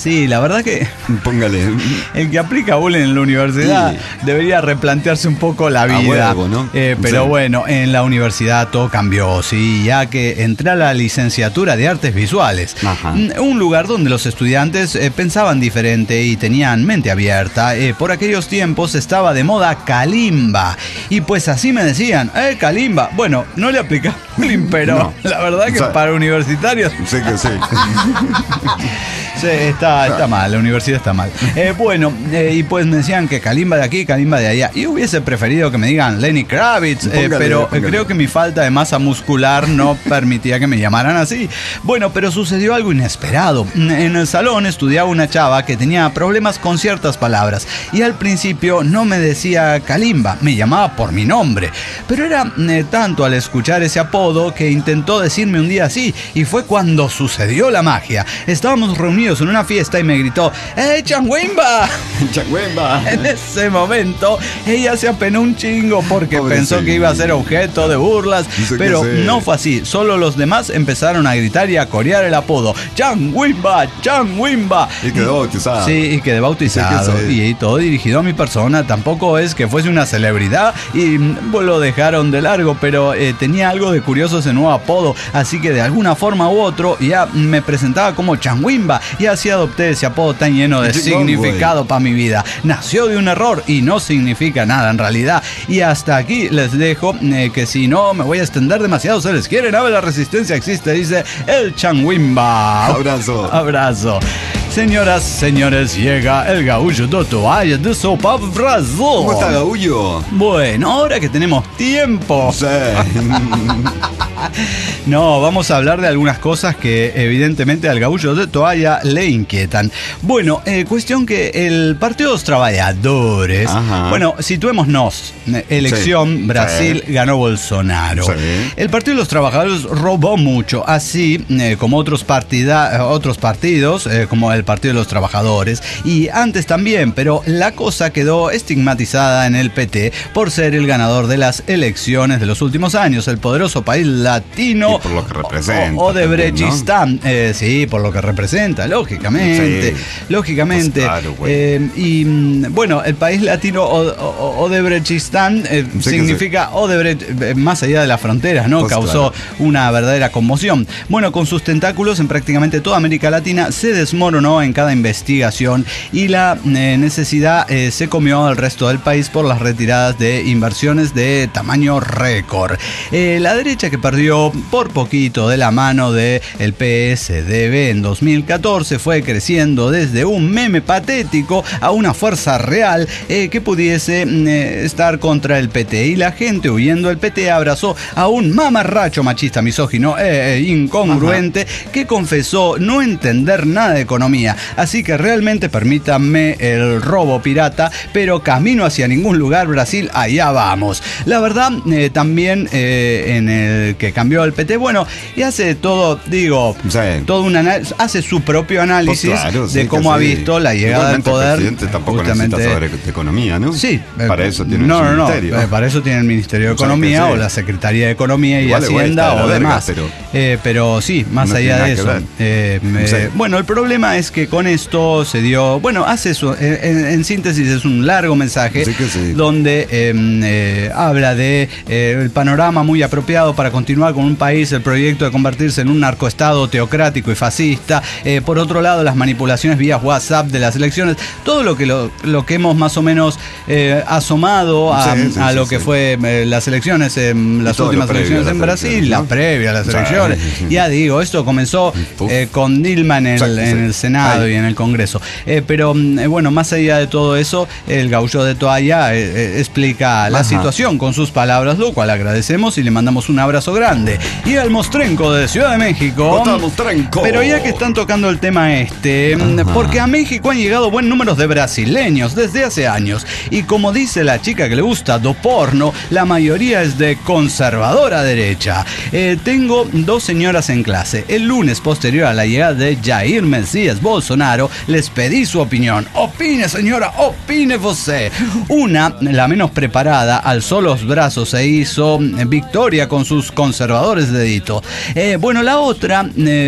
S2: Sí, la verdad que
S3: Póngale.
S2: el que aplica bullying en la universidad debería replantearse un poco la vida.
S3: huevo, ¿no?
S2: Pero
S3: Sí.
S2: bueno, en la universidad todo cambió, sí, ya que entré a la licenciatura de Artes Visuales.
S3: Ajá.
S2: Un lugar donde los estudiantes pensaban diferente y tenían mente abierta. Por aquellos tiempos estaba de moda Kalimba. Y pues así me decían, Kalimba. Bueno, no le aplicaba bullying, pero
S3: No.
S2: la verdad que
S3: O sea,
S2: para universitarios
S3: Sí que sí.
S2: sí, está mal, la universidad está mal. Y pues me decían que Kalimba de aquí, Kalimba de allá. Y hubiese preferido que me digan Lenny Kravitz, pero creo que mi falta de masa muscular no permitía que me llamaran así. Bueno, pero sucedió algo inesperado. En el salón estudiaba una chava que tenía problemas con ciertas palabras. Y al principio no me decía Kalimba, me llamaba por mi nombre. Pero era tanto al escuchar ese apodo que intentó decirme un día así. Y fue cuando sucedió la magia. Estábamos reunidos en una fiesta y me gritó, Changuimba.
S3: Chagüemba.
S2: En ese momento ella se apenó un chingo porque
S3: Pobrecita.
S2: pensó que iba a ser objeto de burlas,
S3: Dice que
S2: pero
S3: sí.
S2: no fue así. Solo los demás empezaron a gritar y a corear el apodo, Changuimba, Changuimba.
S3: Y quedó bautizado.
S2: Sí, y quedé bautizado.
S3: Sí que sí.
S2: Y todo dirigido a mi persona. Tampoco es que fuese una celebridad y lo dejaron de largo, pero tenía algo de curioso ese nuevo apodo. Así que de alguna forma u otro ya me presentaba como Changuimba y así adopté ese apodo tan lleno de
S3: Chingón,
S2: significado para mi vida. Nació de un error y no significa nada en realidad. Y hasta aquí les dejo que si no me voy a extender demasiado, se les quiere, nave la resistencia existe, dice el Changuimba.
S3: Abrazo.
S2: Abrazo. Señoras, señores, llega el gaullo de toalla de Sopa Brazo.
S3: ¿Cómo está, Gaullo?
S2: Bueno, ahora que tenemos tiempo,
S3: Sí.
S2: no, vamos a hablar de algunas cosas que evidentemente al gaullo de toalla le inquietan. Bueno, cuestión que el Partido de los Trabajadores,
S3: Ajá.
S2: bueno, situémonos, elección,
S3: Sí,
S2: Brasil,
S3: sí.
S2: ganó Bolsonaro.
S3: Sí.
S2: El Partido de los Trabajadores robó mucho, así como otros partidos, como el Partido de los Trabajadores, y antes también, pero la cosa quedó estigmatizada en el PT por ser el ganador de las elecciones de los últimos años, el poderoso país latino.
S3: Y por lo que representa
S2: Odebrechtistán, sí, por lo que representa, lógicamente.
S3: Sí.
S2: Lógicamente.
S3: Pues claro, güey.
S2: Bueno, el país latino Odebrechtistán
S3: Sí,
S2: significa Odebrecht más allá de las fronteras, ¿no?
S3: Pues
S2: Causó
S3: claro.
S2: una verdadera conmoción. Bueno, con sus tentáculos en prácticamente toda América Latina se desmoronó en cada investigación y la necesidad se comió al resto del país por las retiradas de inversiones de tamaño récord. La derecha, que perdió por poquito de la mano de el PSDB en 2014, fue creciendo desde un meme patético a una fuerza real que pudiese estar contra el PT, y la gente huyendo del PT abrazó a un mamarracho machista, misógino incongruente que confesó no entender nada de economía. Así que realmente permítanme el robo pirata, pero camino hacia ningún lugar, Brasil, allá vamos. La verdad, también en el que cambió el PT, bueno, y hace todo, digo,
S3: Sí.
S2: todo un análisis, hace su propio análisis
S3: Pues claro, sí
S2: de
S3: que
S2: cómo ha
S3: sí.
S2: visto la llegada
S3: Igualmente
S2: al poder.
S3: El presidente tampoco
S2: justamente.
S3: necesita saber de economía, ¿no?
S2: Sí.
S3: Para eso tiene
S2: no,
S3: su
S2: no,
S3: ministerio.
S2: para eso tiene el Ministerio de
S3: O sea,
S2: Economía
S3: que sí.
S2: o la Secretaría de Economía
S3: Igual
S2: y
S3: le voy a
S2: Hacienda
S3: estar a
S2: o
S3: la verga,
S2: demás. Pero sí, más
S3: no
S2: allá
S3: tiene
S2: de
S3: nada
S2: eso.
S3: que Sí.
S2: Bueno, el problema es que con esto se dio, bueno, hace eso, en síntesis es un largo mensaje
S3: Sí que sí.
S2: donde habla de el panorama muy apropiado para continuar con un país, el proyecto de convertirse en un narcoestado teocrático y fascista. Por otro lado, las manipulaciones vía WhatsApp de las elecciones, todo lo que hemos más o menos asomado a lo que fue las elecciones, las
S3: todo
S2: últimas
S3: lo previo
S2: elecciones
S3: a
S2: en
S3: las
S2: Brasil,
S3: elecciones,
S2: la
S3: ¿no?
S2: previa a las
S3: Sí,
S2: elecciones.
S3: sí.
S2: Ya digo, esto comenzó
S3: Uf.
S2: con Dilma en
S3: Exacto, sí.
S2: el Senado
S3: Ahí.
S2: y en el Congreso. Pero bueno, más allá de todo eso, el gaullo de toalla explica la
S3: Ajá.
S2: situación con sus palabras, lo cual agradecemos y le mandamos un abrazo grande. Y al Mostrenco de Ciudad de México.
S3: ¡Bota Mostrenco!
S2: Pero ya que están tocando el tema porque a México han llegado buen número de brasileños desde hace años. Y como dice la chica que le gusta do porno, la mayoría es de conservadora derecha. Tengo dos señoras en clase. El lunes posterior a la llegada de Jair Mesías Bolsonaro, les pedí su opinión. Opine, señora, opine você. Una, la menos preparada, alzó los brazos e hizo victoria con sus conservadores deditos. Bueno, la otra,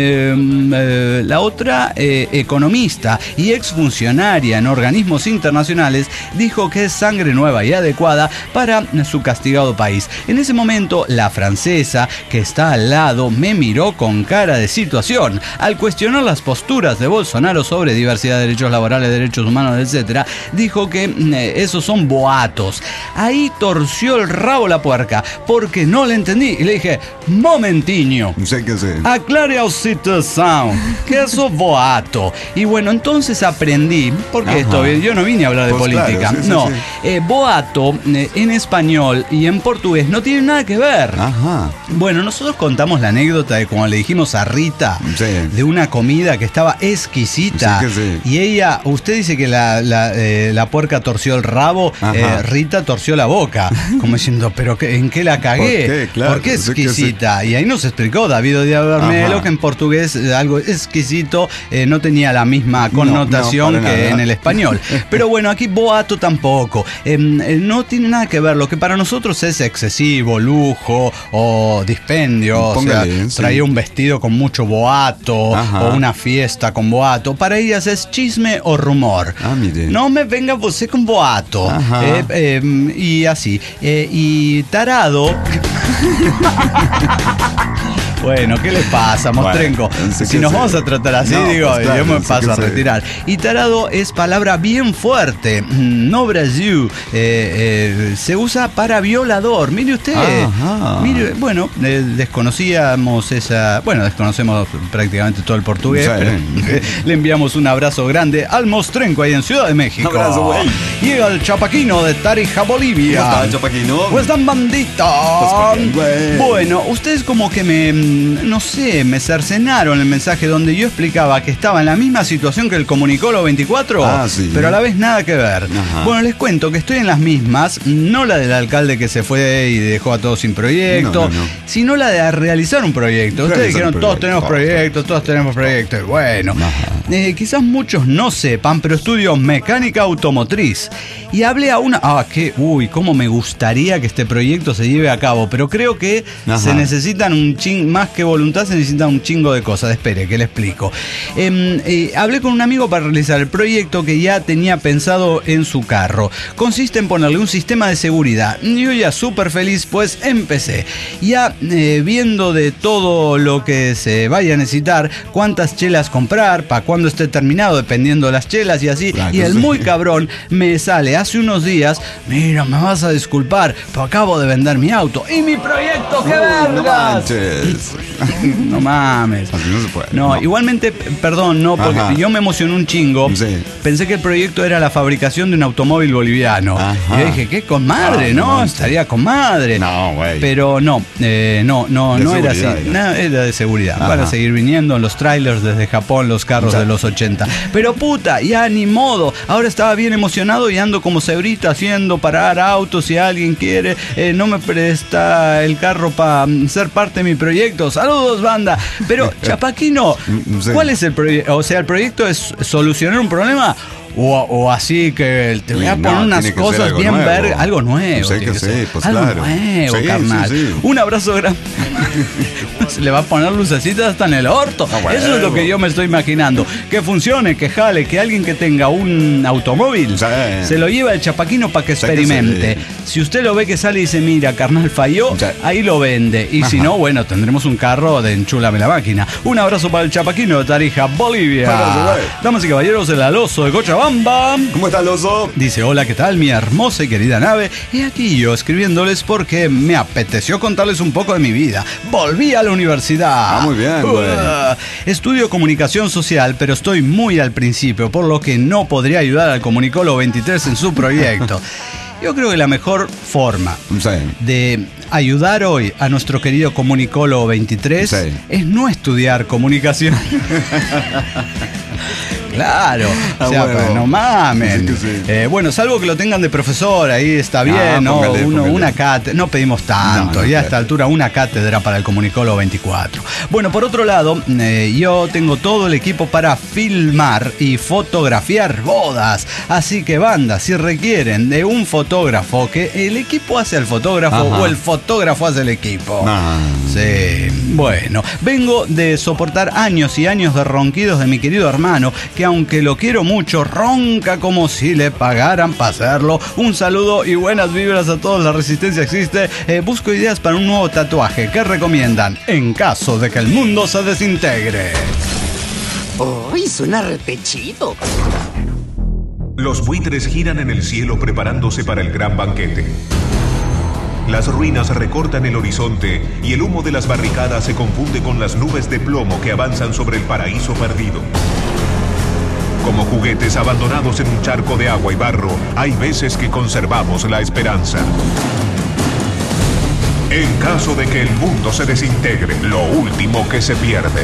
S2: economista y exfuncionaria en organismos internacionales, dijo que es sangre nueva y adecuada para su castigado país. En ese momento, la francesa, que está al lado, me miró con cara de situación. Al cuestionar las posturas de Bolsonaro sobre diversidad, derechos laborales, derechos humanos, etc., dijo que esos son boatos. Ahí torció el rabo la puerca, porque no le entendí. Y le dije, momentiño,
S3: Sé que sé.
S2: aclare a situación, que eso es boato. Y bueno, entonces aprendí, porque
S3: Ajá.
S2: esto, yo no vine a hablar de
S3: Pues
S2: política.
S3: claro, sí,
S2: no,
S3: sí.
S2: Boato en español y en portugués no tiene nada que ver.
S3: Ajá.
S2: Bueno, nosotros contamos la anécdota de cuando le dijimos a Rita
S3: Sí.
S2: de una comida que estaba exquisita.
S3: Sí que sí.
S2: Y ella, usted dice que la puerca torció el rabo,
S3: Ajá.
S2: Rita torció la boca, como diciendo, ¿pero ¿en qué la cagué?
S3: ¿Por qué? Claro,
S2: ¿Por qué
S3: sí que sí.
S2: exquisita? Y ahí nos explicó David Díaz Bermelo
S3: Ajá.
S2: que en portugués algo exquisito no tenía la misma connotación
S3: no, para
S2: que
S3: nada.
S2: en el español. Pero bueno, aquí boato tampoco. No tiene nada que ver. Lo que para nosotros es excesivo, lujo o dispendio.
S3: Póngale,
S2: o sea,
S3: sí.
S2: traía un vestido con mucho boato.
S3: Ajá.
S2: O una fiesta con boato. Para ellas es chisme o rumor.
S3: Ah, mire.
S2: No me venga você con boato.
S3: Ajá.
S2: Y así. Y tarado. Bueno, ¿qué les pasa, Mostrenco?
S3: Bueno, sí
S2: Si
S3: que
S2: nos
S3: sí.
S2: vamos a tratar así,
S3: No,
S2: digo,
S3: pues claro,
S2: yo me
S3: sí
S2: paso
S3: que
S2: a
S3: sí.
S2: retirar. Y tarado es palabra bien fuerte. No Brasil. Se usa para violador. Mire usted.
S3: Ajá.
S2: Mire, bueno, desconocíamos esa. Bueno, desconocemos prácticamente todo el portugués.
S3: Sí.
S2: Pero le enviamos un abrazo grande al Mostrenco ahí en Ciudad de México.
S3: Abrazo, güey.
S2: Llega el Chapaquino de Tarija, Bolivia.
S3: ¿Cómo está, Chapaquino?
S2: Pues están bandita.
S3: Pues bien, güey.
S2: Bueno, ustedes como que no sé, me cercenaron el mensaje donde yo explicaba que estaba en la misma situación que el Comunicólogo 24,
S3: Ah, sí.
S2: pero a la vez nada que ver.
S3: Ajá.
S2: Bueno, les cuento que estoy en las mismas, no la del alcalde que se fue y dejó a todos sin proyecto,
S3: No.
S2: sino la de realizar un proyecto. Ustedes
S3: Realizar
S2: dijeron,
S3: un
S2: todos
S3: proyecto.
S2: tenemos proyectos. Y bueno, quizás muchos no sepan, pero estudio mecánica automotriz. Y hablé a una... cómo me gustaría que este proyecto se lleve a cabo, pero creo que
S3: Ajá.
S2: se necesitan más que voluntad, se necesitan un chingo de cosas. Espere, que le explico. Hablé con un amigo para realizar el proyecto que ya tenía pensado en su carro. Consiste en ponerle un sistema de seguridad. Yo ya súper feliz, pues empecé. Ya viendo de todo lo que se vaya a necesitar, cuántas chelas comprar, para cuando esté terminado, dependiendo de las chelas y así.
S3: Claro,
S2: Y el
S3: sí.
S2: muy cabrón me sale hace unos días, mira, me vas a disculpar, pero acabo de vender mi auto. ¡Y mi proyecto, qué
S3: No
S2: vergas!
S3: manches.
S2: No mames.
S3: Así no se puede.
S2: No, igualmente, perdón, no, porque
S3: Ajá.
S2: yo me emocioné un chingo.
S3: Sí.
S2: Pensé que el proyecto era la fabricación de un automóvil boliviano.
S3: Ajá.
S2: Y yo dije, ¿qué? Con madre,
S3: Ah,
S2: ¿no?
S3: no,
S2: Estaría con madre.
S3: No, güey.
S2: Pero no era así.
S3: seguridad era.
S2: No, era de seguridad.
S3: Ajá.
S2: Van a seguir viniendo en los trailers desde Japón, los carros de los 80. Pero puta, ya ni modo. Ahora estaba bien emocionado y ando como cebrita haciendo parar autos. Si alguien quiere, no me presta el carro para ser parte de mi proyecto. Saludos, banda. Pero, Chapaquino,
S3: Sí.
S2: ¿cuál es el proyecto? O sea, ¿el proyecto es solucionar un problema? O así que te voy a
S3: Sí,
S2: poner
S3: no,
S2: unas
S3: tiene que ser
S2: cosas
S3: algo
S2: bien
S3: nuevo.
S2: verga, algo nuevo.
S3: Sí,
S2: tiene
S3: que
S2: ser.
S3: sí, pues
S2: algo
S3: claro.
S2: nuevo,
S3: Sí,
S2: carnal.
S3: sí, sí.
S2: Un abrazo grande. Se le va a poner lucecitas hasta en el orto.
S3: Ah, bueno.
S2: Eso es lo que yo me estoy imaginando. Que funcione, que jale, que alguien que tenga un automóvil
S3: Sí.
S2: se lo lleva el Chapaquino para que
S3: Sí, que
S2: experimente.
S3: sí.
S2: Si usted lo ve que sale y dice, mira, carnal, falló,
S3: Sí.
S2: ahí lo vende. Y si
S3: Ajá.
S2: no, bueno, tendremos un carro de enchúlame la máquina. Un abrazo para el Chapaquino de Tarija, Bolivia.
S3: Abrazo, güey.
S2: Damas y caballeros, el Aloso de Cochabamba.
S3: ¿Cómo está el oso?
S2: Dice, hola, ¿qué tal mi hermosa y querida nave? Y aquí yo escribiéndoles porque me apeteció contarles un poco de mi vida. Volví a la universidad.
S3: Ah, muy bien, güey.
S2: Estudio comunicación social, pero estoy muy al principio, por lo que no podría ayudar al Comunicólogo 23 en su proyecto. Yo creo que la mejor forma
S3: Sí.
S2: de ayudar hoy a nuestro querido Comunicólogo 23
S3: Sí.
S2: es no estudiar comunicación. claro. O sea,
S3: huevo.
S2: pues, no mamen.
S3: Sí, sí.
S2: Bueno, salvo que lo tengan de profesor, ahí está bien, ¿no?
S3: Póngale.
S2: Una cátedra, no pedimos tanto,
S3: No,
S2: ya a
S3: claro.
S2: esta altura una cátedra para el Comunicólogo 24. Bueno, por otro lado, yo tengo todo el equipo para filmar y fotografiar bodas. Así que banda, si requieren de un fotógrafo, que el equipo hace al fotógrafo
S3: Ajá.
S2: o el fotógrafo hace el equipo.
S3: Ah.
S2: Sí, bueno, vengo de soportar años y años de ronquidos de mi querido hermano, que aunque lo quiero mucho, ronca como si le pagaran para hacerlo. Un saludo y buenas vibras a todos, la resistencia existe. Busco ideas para un nuevo tatuaje. ¿Qué recomiendan en caso de que el mundo se desintegre?
S5: ¡Uy, suena repechido!
S1: Los buitres giran en el cielo preparándose para el gran banquete. Las ruinas recortan el horizonte y el humo de las barricadas se confunde con las nubes de plomo que avanzan sobre el paraíso perdido. Como juguetes abandonados en un charco de agua y barro, hay veces que conservamos la esperanza. En caso de que el mundo se desintegre, lo último que se pierde.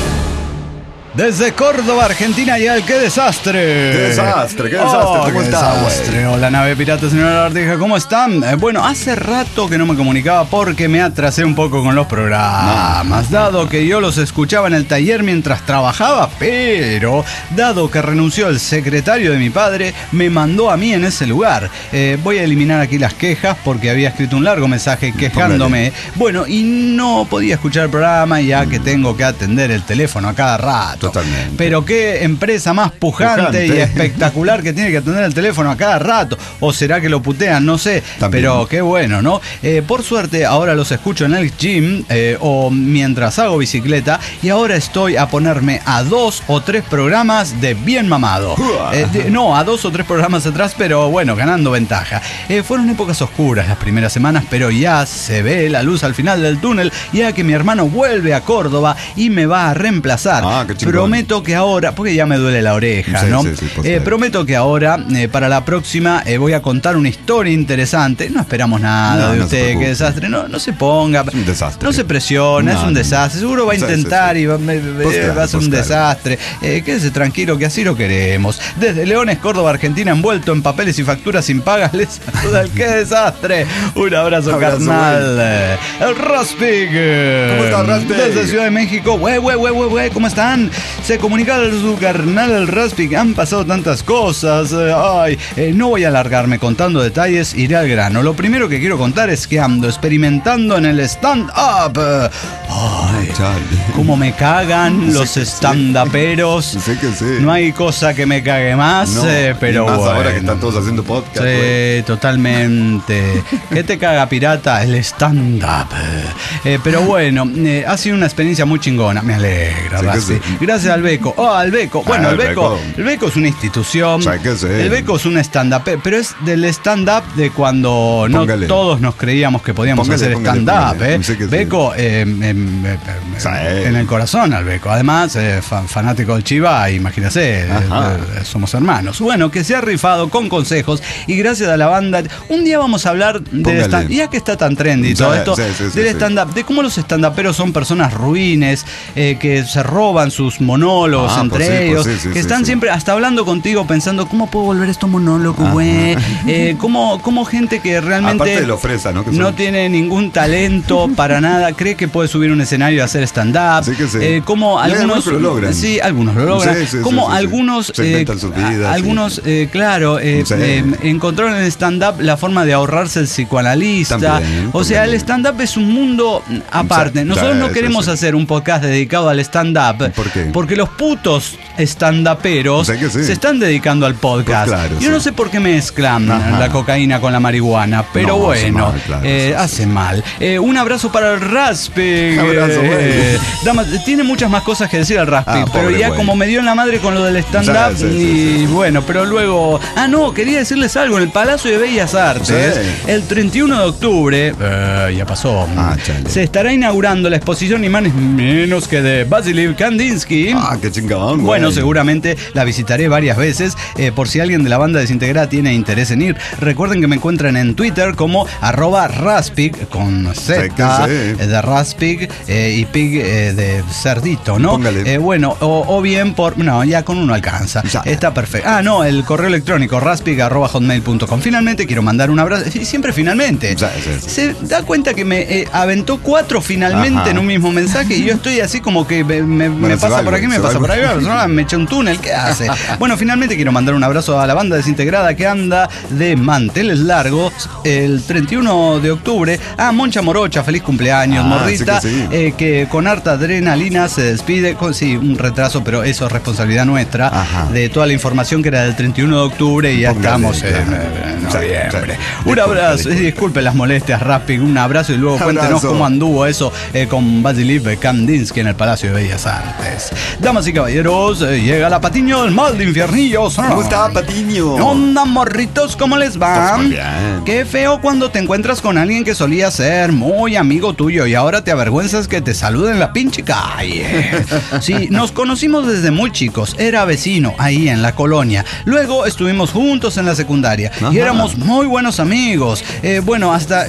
S2: Desde Córdoba, Argentina, y al ¡qué desastre!
S3: ¡Qué desastre! ¡Qué desastre!
S2: Oh,
S3: ¿Cómo
S2: qué
S3: está, güey?
S2: desastre! Hola, nave pirata, señora Artija, ¿cómo están? Bueno, hace rato que no me comunicaba porque me atrasé un poco con los programas, dado que yo los escuchaba en el taller mientras trabajaba, pero dado que renunció el secretario de mi padre, me mandó a mí en ese lugar. Voy a eliminar aquí las quejas porque había escrito un largo mensaje quejándome. Bueno, y no podía escuchar el programa ya que tengo que atender el teléfono a cada rato.
S3: Totalmente.
S2: Pero qué empresa más pujante y espectacular que tiene que atender el teléfono a cada rato. O será que lo putean, no sé.
S3: También.
S2: Pero qué bueno, ¿no? Por suerte ahora los escucho en el gym o mientras hago bicicleta. Y ahora estoy a ponerme a 2 o 3 programas de bien mamado. No, a 2 o 3 programas atrás, pero bueno, ganando ventaja. Fueron épocas oscuras las primeras semanas, pero ya se ve la luz al final del túnel, ya que mi hermano vuelve a Córdoba y me va a reemplazar.
S3: Ah, qué chingón.
S2: Prometo que ahora, porque ya me duele la oreja,
S3: Sí,
S2: ¿no?
S3: sí, sí, por favor.
S2: Prometo que ahora, para la próxima, voy a contar una historia interesante. No esperamos nada
S3: No,
S2: de
S3: no se
S2: usted,
S3: preocupe.
S2: qué desastre. No se ponga.
S3: Es un desastre.
S2: No se presiona,
S3: No,
S2: es un
S3: no.
S2: desastre. Seguro va a
S3: Sí,
S2: intentar
S3: sí, sí.
S2: y va a ser un
S3: claro.
S2: desastre. Quédese tranquilo que así lo queremos. Desde Leones, Córdoba, Argentina, envuelto en papeles y facturas sin pagas, les saluda el qué desastre. Un abrazo,
S3: Abrazo,
S2: carnal. El Raspig.
S3: ¿Cómo está, Raspig?
S2: Desde Ciudad de México. ¿Cómo están? Se comunica su carnal el Raspig. Han pasado tantas cosas. No voy a alargarme contando detalles, iré al grano. Lo primero que quiero contar es que ando experimentando en el stand-up.
S3: Chale.
S2: Cómo me cagan los
S3: que sí.
S2: stand-uperos.
S3: Sé que sí.
S2: No hay cosa que me cague más,
S3: No,
S2: pero
S3: y más
S2: bueno.
S3: ahora que están todos haciendo podcast, güey.
S2: Sí, totalmente. ¿Qué te caga, pirata? El stand-up. Pero bueno, ha sido una experiencia muy chingona. Me alegra,
S3: Sí que
S2: Rasti.
S3: sí.
S2: Gracias al Beco. Al Beco. Bueno,
S3: Ah,
S2: el
S3: el
S2: Beco.
S3: Beco.
S2: El Beco es una institución.
S3: Sí que sí.
S2: El Beco es un stand-up, pero es del stand-up de cuando no
S3: Póngale.
S2: todos nos creíamos que podíamos
S3: Póngale,
S2: hacer
S3: póngale,
S2: stand-up.
S3: póngale. Sí que sí.
S2: Beco,
S3: Sí.
S2: en el corazón al Beco. Además, fanático del Chiva, imagínese,
S3: Ajá.
S2: somos hermanos. Bueno, que se ha rifado con consejos y gracias a la banda. Un día vamos a hablar del
S3: Póngale.
S2: stand-up. Ya que está tan trendy
S3: Sí,
S2: todo esto,
S3: sí, sí, sí,
S2: del
S3: sí.
S2: stand-up, de cómo los stand-uperos son personas ruines, que se roban sus monólogos entre
S3: pues sí, pues
S2: ellos,
S3: sí, sí,
S2: que
S3: sí,
S2: están
S3: sí.
S2: siempre hasta hablando contigo pensando, ¿cómo puedo volver esto monólogo, güey? Como gente que realmente
S3: Aparte de lo fresa, ¿no? Que son-
S2: no tiene ningún talento para nada, cree que puede subir un escenario y hacer stand-up.
S3: Sí que sí.
S2: Como
S3: Y hay
S2: algunos
S3: algunos que lo logran.
S2: Sí, algunos lo logran.
S3: Sí, sí,
S2: como
S3: sí, sí, sí.
S2: algunos
S3: Se inventan sus vidas,
S2: algunos claro,
S3: Sí.
S2: encontraron en el stand-up la forma de ahorrarse el psicoanalista.
S3: También,
S2: o sea,
S3: también.
S2: el stand-up es un mundo aparte.
S3: Sí,
S2: Nosotros no
S3: sí,
S2: queremos
S3: sí.
S2: hacer un podcast dedicado al stand-up.
S3: ¿Por qué?
S2: Porque los putos stand-uperos
S3: O sea que sí.
S2: se están dedicando al podcast.
S3: Pues claro,
S2: Yo
S3: sí.
S2: no sé por qué mezclan
S3: Ajá.
S2: la cocaína con la marihuana, pero
S3: No, hace
S2: bueno,
S3: mal, claro, sí,
S2: hace mal. Un abrazo para el Raspig.
S3: Un abrazo, güey.
S2: Damas, tiene muchas más cosas que decir al Raspig, pero
S3: pobre
S2: ya
S3: güey.
S2: como me dio en la madre con lo del stand-up,
S3: Sí, sí, sí,
S2: y
S3: sí.
S2: bueno, pero luego. No, quería decirles algo. En el Palacio de Bellas Artes,
S3: Sí.
S2: el 31 de octubre, ya pasó,
S3: Chale.
S2: se estará inaugurando la exposición ni más ni menos que de Vasily Kandinsky. Kaminsky.
S3: Ah, qué chingón,
S2: Bueno,
S3: güey.
S2: seguramente la visitaré varias veces. Por si alguien de la banda Desintegrada tiene interés en ir, recuerden que me encuentran en Twitter como @Raspig con Z de Raspig y pig de cerdito, ¿no?
S3: Póngale.
S2: Bueno, o bien por... No, ya con uno alcanza.
S3: Ya.
S2: Está perfecto. Ah, no, el correo electrónico raspig@hotmail.com. Finalmente quiero mandar un abrazo. Y siempre finalmente.
S3: Ya.
S2: Se da cuenta que me aventó 4 finalmente
S3: Ajá.
S2: en un mismo mensaje y yo estoy así como que me
S3: Bueno, se
S2: pasa
S3: va,
S2: por aquí,
S3: güey,
S2: me
S3: se
S2: pasa
S3: va,
S2: por ahí,
S3: güey.
S2: me eché un túnel, ¿qué hace? Bueno, finalmente quiero mandar un abrazo a la banda Desintegrada que anda de manteles largos el 31 de octubre. A Moncha Morocha, feliz cumpleaños,
S3: Ah,
S2: Morrita,
S3: sí que sí.
S2: que con harta adrenalina se despide, sí, un retraso, pero eso es responsabilidad nuestra,
S3: Ajá.
S2: de toda la información que era del 31 de octubre y ya
S3: Póngale,
S2: estamos en
S3: claro.
S2: noviembre.
S3: Sí.
S2: Un abrazo,
S3: Disculpe.
S2: disculpe las molestias, Rappi, un abrazo y luego cuéntenos
S3: Abrazo.
S2: cómo anduvo eso con Basilip Kandinsky en el Palacio de Bellas Artes. Damas y caballeros, llega la Patiño del mal de infiernillos.
S3: ¿Cómo está, Patiño?
S2: ¿Qué onda, morritos? ¿Cómo les va?
S3: Pues muy bien.
S2: Qué feo cuando te encuentras con alguien que solía ser muy amigo tuyo y ahora te avergüenzas que te salude en la pinche calle. Sí, nos conocimos desde muy chicos. Era vecino ahí en la colonia. Luego estuvimos juntos en la secundaria y
S3: Ajá.
S2: éramos muy buenos amigos. Bueno, hasta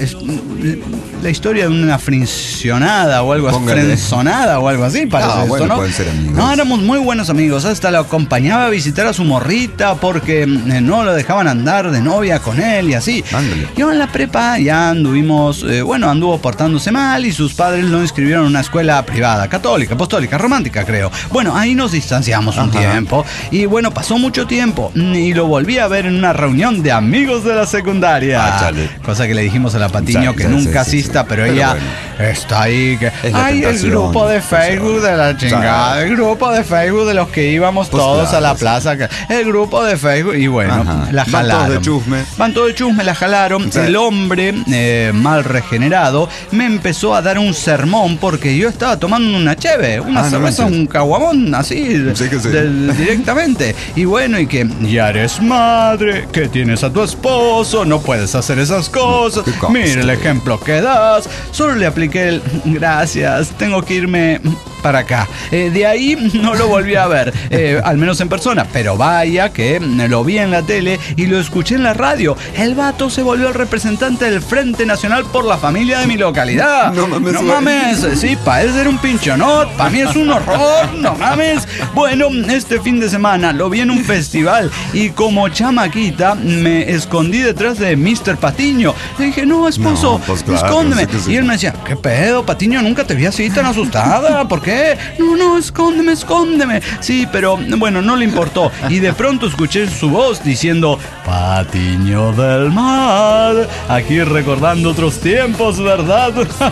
S2: la historia de una frencionada o algo así.
S3: Póngale.
S2: Frenzonada o algo así, parece esto,
S3: bueno,
S2: ¿no?
S3: pueden ser amigos.
S2: No, éramos muy buenos amigos. Hasta lo acompañaba a visitar a su morrita porque no lo dejaban andar de novia con él y así.
S3: Ándale.
S2: Yo en la prepa ya anduvimos, anduvo portándose mal y sus padres lo inscribieron en una escuela privada, católica, apostólica, romántica, creo. Bueno, ahí nos distanciamos un
S3: Ajá.
S2: tiempo y bueno, pasó mucho tiempo y lo volví a ver en una reunión de amigos de la secundaria.
S3: Ah, chale.
S2: Cosa que le dijimos a la Patiño
S3: Sí,
S2: que
S3: sí,
S2: nunca
S3: sí,
S2: asista,
S3: sí.
S2: pero
S3: Pero
S2: ella
S3: bueno.
S2: está ahí. Que,
S3: Es la
S2: ay, el
S3: tentación,
S2: grupo de Facebook de la chingada,
S3: Claro.
S2: el grupo de Facebook de los que íbamos
S3: Pues
S2: todos
S3: claro,
S2: a la
S3: sí.
S2: plaza, el grupo de Facebook y bueno,
S3: Ajá.
S2: la
S3: Van
S2: jalaron.
S3: todos de chusme.
S2: Van todos de chusme, la jalaron.
S3: Sí.
S2: El hombre, mal regenerado, me empezó a dar un sermón porque yo estaba tomando una cheve, una
S3: Ah, no
S2: cerveza,
S3: manches.
S2: un caguamón, así,
S3: Sí que sí.
S2: directamente. Y bueno, y que ya eres madre, que tienes a tu esposo, no puedes hacer esas cosas.
S3: qué costo.
S2: Mira el ejemplo que das. Solo le apliqué el gracias, tengo que irme para acá. De ahí no lo volví a ver, al menos en persona, pero vaya que lo vi en la tele y lo escuché en la radio. El vato se volvió el representante del Frente Nacional por la Familia de mi localidad.
S3: No mames,
S2: No
S3: güey.
S2: mames, sí, para él era un pinchonot, para mí es un horror, no mames. Bueno, este fin de semana lo vi en un festival y como chamaquita me escondí detrás de Mr. Patiño. Le dije, no, esposo,
S3: No, pues claro,
S2: escóndeme.
S3: sí que sí.
S2: Y él me decía, ¿qué pedo, Patiño? Nunca te vi así tan asustada, ¿por qué? No, escóndeme, escóndeme. Sí, pero bueno, no le importó. Y de pronto escuché su voz diciendo, Patiño del mal, aquí recordando otros tiempos, ¿verdad?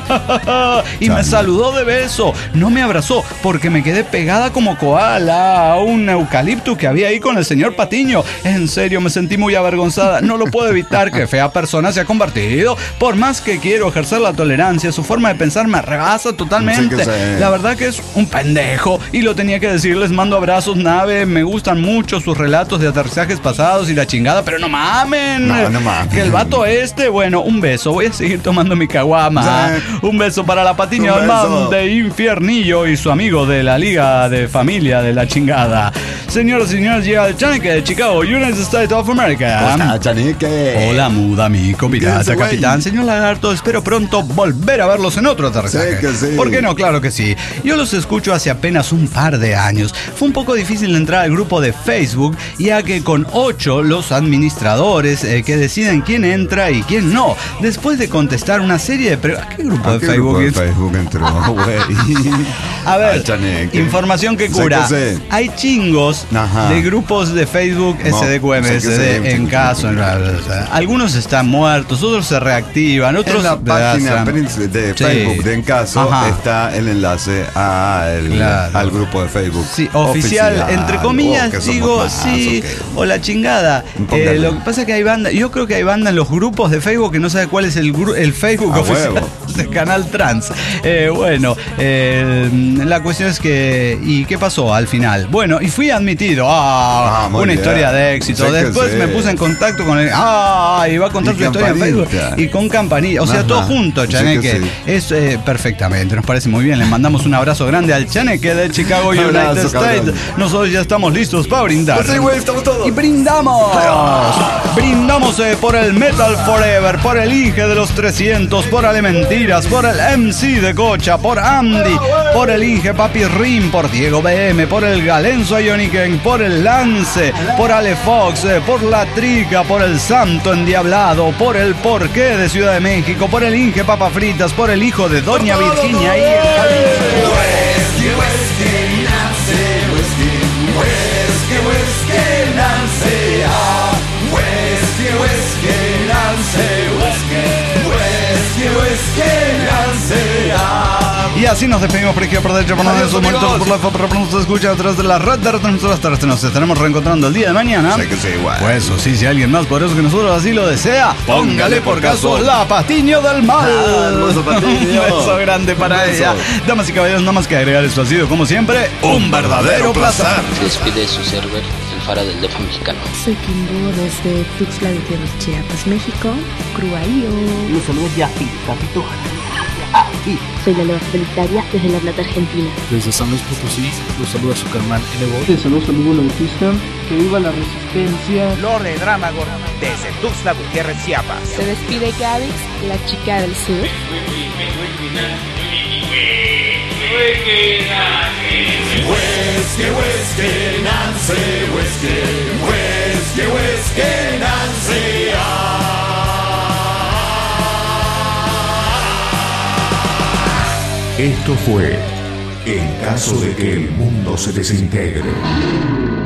S2: Y me saludó de beso. No me abrazó porque me quedé pegada como koala a un eucalipto que había ahí con el señor Patiño. En serio, me sentí muy avergonzada. No lo puedo evitar que fea persona se ha convertido. Por más que quiero ejercer la tolerancia, su forma de pensar me rebasa totalmente.
S3: Sí que sí.
S2: La verdad que es un pendejo y lo tenía que decir. Les mando abrazos, nave. Me gustan mucho sus relatos de aterrizajes pasados y la chingada, pero no mamen.
S3: No mamen.
S2: Que el vato bueno, un beso. Voy a seguir tomando mi caguama.
S3: Sí.
S2: Un beso para la Patiño
S3: Un
S2: del
S3: beso.
S2: man de Infiernillo y su amigo de la Liga de Familia de la chingada. Señoras y señores, llega el Chaneque de Chicago, United States of America.
S3: Hola, Chanique.
S2: Hola, muda, amigo,
S3: ¿Qué
S2: pirata,
S3: dice, güey?
S2: capitán, señor lagarto. Espero pronto volver a verlos en otro aterrizaje.
S3: Sí que sí.
S2: ¿Por qué no? Claro que sí. Yo los escucho hace apenas un par de años. Fue un poco difícil entrar al grupo de Facebook, ya que con 8 los administradores que deciden quién entra y quién no. Después de contestar una serie de preguntas. ¿Qué grupo
S3: ¿A
S2: de
S3: qué
S2: Facebook
S3: grupo de
S2: es?
S3: Facebook entró, güey?
S2: A ver,
S3: Ay, Chaneque.
S2: información que
S3: Sé
S2: cura.
S3: que sé.
S2: Hay chingos
S3: Ajá.
S2: de grupos de Facebook,
S3: No,
S2: SDQM,
S3: sé que
S2: SD,
S3: sé.
S2: en caso. Algunos están muertos, otros se reactivan, otros
S3: En la página
S2: pedazan.
S3: de
S2: Sí.
S3: Facebook de En Caso
S2: Ajá.
S3: está el enlace
S2: Claro.
S3: al grupo de Facebook.
S2: Sí, oficial, entre comillas,
S3: que somos
S2: digo,
S3: más,
S2: sí,
S3: ok.
S2: o la chingada.
S3: Póngale.
S2: Lo que pasa es que hay banda, yo creo que hay banda en los grupos de Facebook que no sabe cuál es el Facebook
S3: A
S2: oficial
S3: huevo.
S2: de Canal Trans. La cuestión es que, ¿y qué pasó al final? Bueno, y fui admitido.
S3: muy
S2: Una
S3: bien.
S2: historia de éxito.
S3: Sí que
S2: Después
S3: sí.
S2: me puse en contacto con él. Y va a contar
S3: Y
S2: su historia en
S3: campanita.
S2: Facebook. Y con campanilla. O sea,
S3: Ajá.
S2: todo junto,
S3: Sí
S2: Chaneque.
S3: que sí.
S2: Es perfectamente, nos parece muy bien. Le mandamos un abrazo grande al Chaneque de Chicago,
S3: Un
S2: United
S3: abrazo,
S2: States.
S3: cabrón.
S2: Nosotros ya estamos listos para brindar.
S3: Sí, güey, estamos todos.
S2: Y brindamos. Brindamos por el Metal Forever, por el Inge de los 300, por Ale Mentiras, por el MC de Cocha, por Andy, por el Inge Papi Rim, por Diego BM, por el Galenzo Ioniken, por el Lance, por Ale Fox, por la Trica, por el Santo Endiablado, por el Porqué de Ciudad de México, por el Inge Papa Fritas, por el hijo de Doña Virginia y el Y así nos despedimos por aquí, por derecha, por
S3: Adiós,
S2: esos momentos,
S3: amigos.
S2: por la por nos escucha a través de la red de nuestras. Nos estaremos reencontrando el día de mañana.
S3: Sé que sí, güey.
S2: Pues eso sí, si alguien más poderoso que nosotros así lo desea, póngale por caso la Patiño del Mal.
S3: Hermoso Patiño.
S2: Un beso grande para
S3: Un beso.
S2: ella. Damas y caballeros, nada más que agregar, esto ha sido como siempre un verdadero placer.
S6: Se despide su server, el Fara del Depa mexicano.
S7: Soy Kimbo desde Tuxtla Gutiérrez, Chiapas, México. Cruaío.
S8: Los saludos de Afi, Capito.
S7: Soy la Leva Felitaria desde La Plata, Argentina.
S9: Desde San Luis Potosí, los saluda su carnal N-Bot.
S8: Te saludos a Lugo Bautista. Que viva la resistencia.
S10: Lore Dramagor desde Tuxtla Gutiérrez, Chiapas.
S7: Se despide Gavix, la chica del sur.
S1: Esto fue En caso de que el mundo se desintegre.